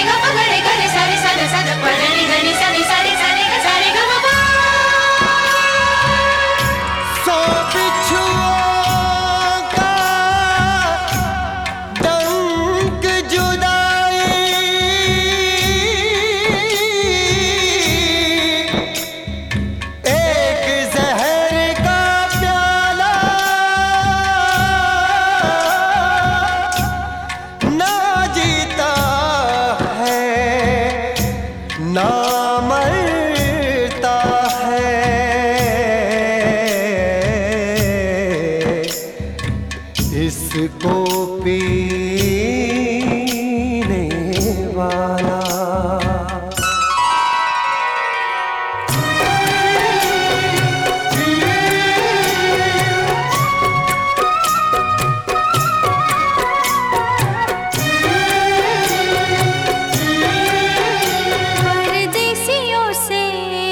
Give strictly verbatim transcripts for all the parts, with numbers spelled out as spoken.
ग प ग रे ग रे सा रे सा द सा द प द नि ध नि सा नि सा रे सा रे ग सा रे ग म प। सौ बिछुओं का डंक जुदाई, एक जहर का प्याला ना जीता है ना मरता है, इसको पीने वाला। परदेसियों से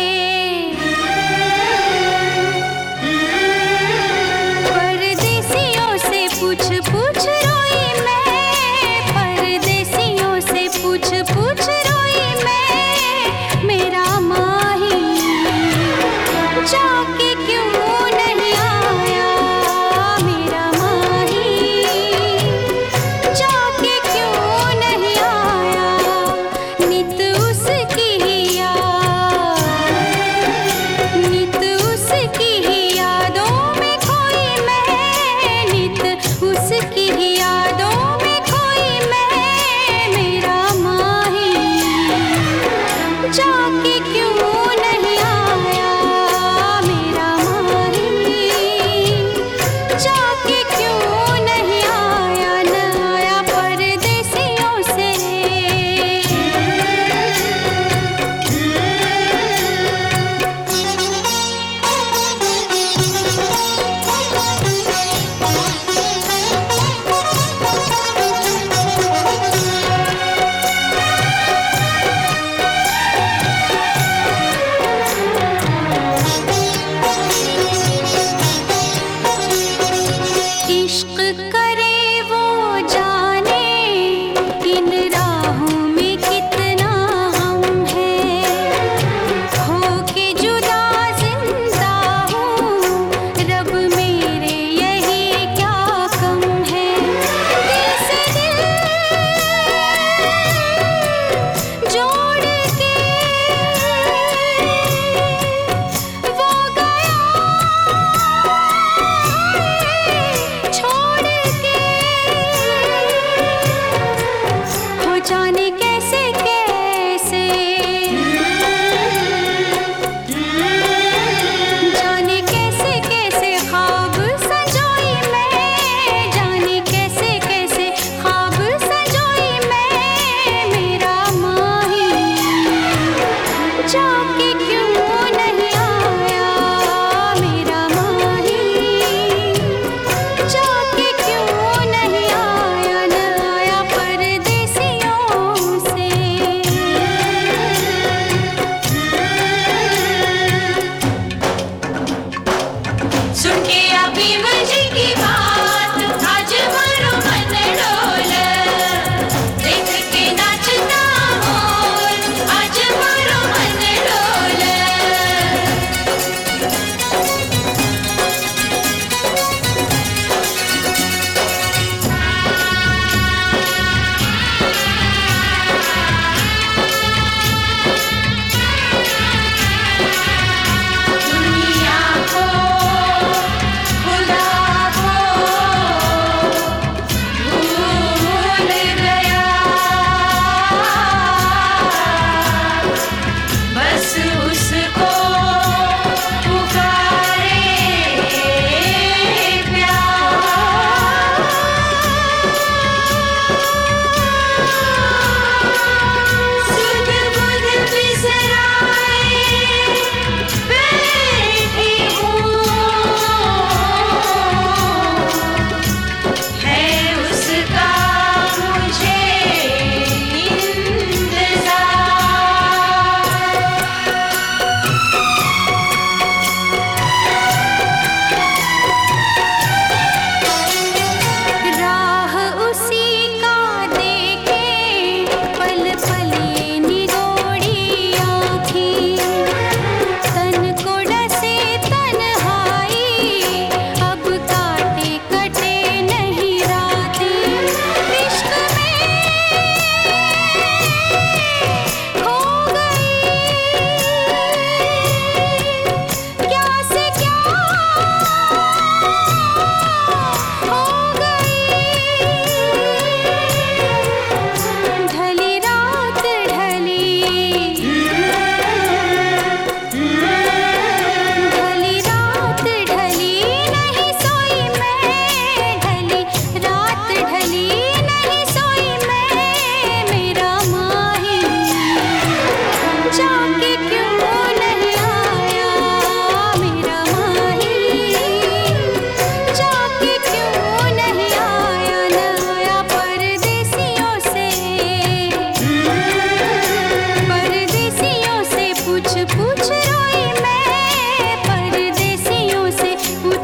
परदेसियों से पूछ पूछ रोई मैं, परदेसियों से पूछ पूछ रोई मैं, मेरा माही जाके क्यों नहीं आया, मेरा माही जाके क्यों नहीं आया, नित उसकी ही याद, नित उसकी ही यादों में खोई मैं, नित उसकी ही याद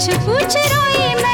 पूछ पूछ रोई